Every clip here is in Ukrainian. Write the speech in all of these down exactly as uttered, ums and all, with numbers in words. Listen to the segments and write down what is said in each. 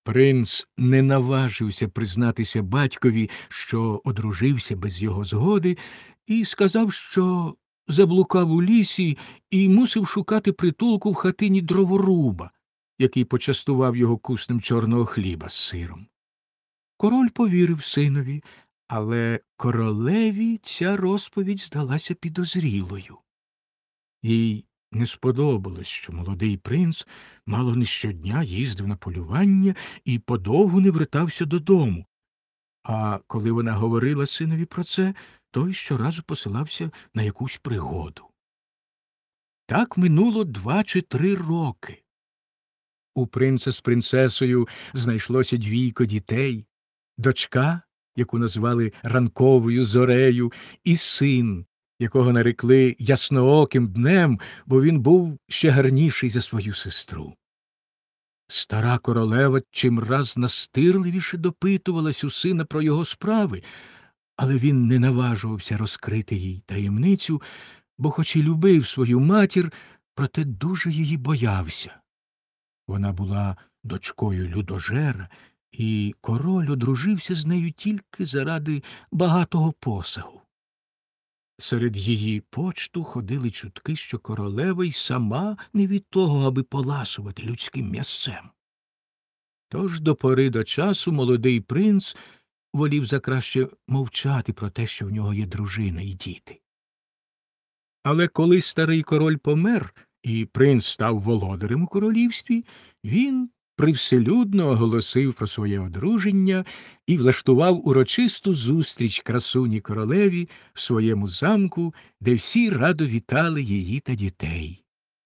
Принц не наважився признатися батькові, що одружився без його згоди, і сказав, що заблукав у лісі і мусив шукати притулку в хатині дроворуба, який почастував його куснем чорного хліба з сиром. Король повірив синові, але королеві ця розповідь здалася підозрілою. Їй не сподобалось, що молодий принц мало не щодня їздив на полювання і подовгу не вертався додому. А коли вона говорила синові про це, той щоразу посилався на якусь пригоду. Так минуло два чи три роки. У принца з принцесою знайшлося двійко дітей, дочка, яку назвали ранковою зорею, і син, якого нарекли Яснооким днем, бо він був ще гарніший за свою сестру. Стара королева чимраз настирливіше допитувалась у сина про його справи, але він не наважувався розкрити їй таємницю, бо хоч і любив свою матір, проте дуже її боявся. Вона була дочкою людожера, і король одружився з нею тільки заради багатого посагу. Серед її почту ходили чутки, що королева й сама не від того, аби поласувати людським м'ясцем. Тож до пори до часу молодий принц волів закраще мовчати про те, що в нього є дружина і діти. Але коли старий король помер, і принц став володарем у королівстві, він привселюдно оголосив про своє одруження і влаштував урочисту зустріч красуні королеві в своєму замку, де всі радо вітали її та дітей.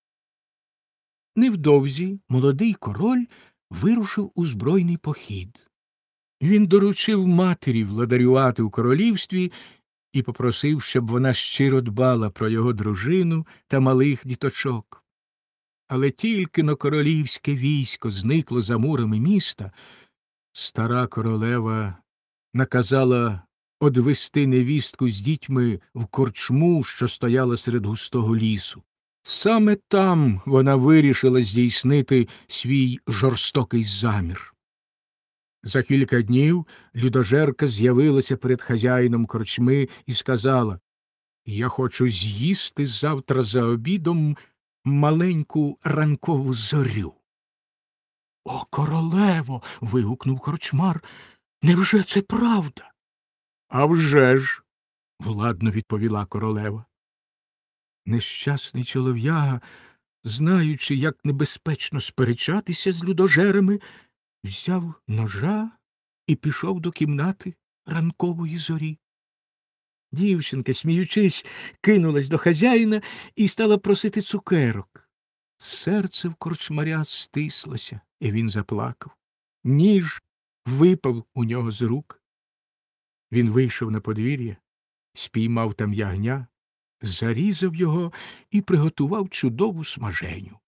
Невдовзі молодий король вирушив у збройний похід. Він доручив матері владарювати у королівстві і попросив, щоб вона щиро дбала про його дружину та малих діточок. Але тільки но королівське військо зникло за мурами міста, стара королева наказала одвести невістку з дітьми в корчму, що стояла серед густого лісу. Саме там вона вирішила здійснити свій жорстокий замір. За кілька днів людожерка з'явилася перед хазяїном корчми і сказала: «Я хочу з'їсти завтра за обідом маленьку ранкову зорю». «О, королево!» – вигукнув корчмар. «Невже це правда?» «А вже ж!» – владно відповіла королева. Нещасний чолов'яга, знаючи, як небезпечно сперечатися з людожерами, взяв ножа і пішов до кімнати ранкової зорі. Дівчинка, сміючись, кинулась до хазяїна і стала просити цукерок. Серце в корчмаря стислося, і він заплакав. Ніж випав у нього з рук. Він вийшов на подвір'я, спіймав там ягня, зарізав його і приготував чудову смаженю.